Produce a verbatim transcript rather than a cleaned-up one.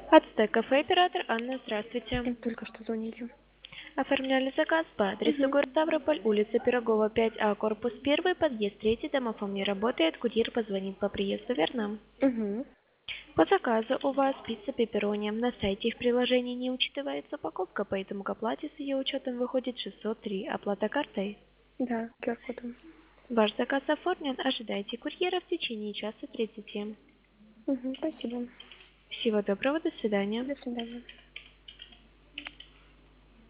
Ацтек кафе, оператор Анна, здравствуйте. Только что звонили. Оформляли заказ по адресу Угу. город Ставрополь, улица Пирогова, пять А, корпус один, подъезд три, домофон не работает, курьер позвонит по приезду, верно? Угу. По заказу у вас пицца пепперони. На сайте и в приложении не учитывается упаковка, поэтому к оплате с ее учетом выходит шестьсот три. Оплата картой. Да, ку ар кодом. Ваш заказ оформлен, ожидайте курьера в течение часа тридцати. Угу. Спасибо. Всего доброго, до свидания. До свидания.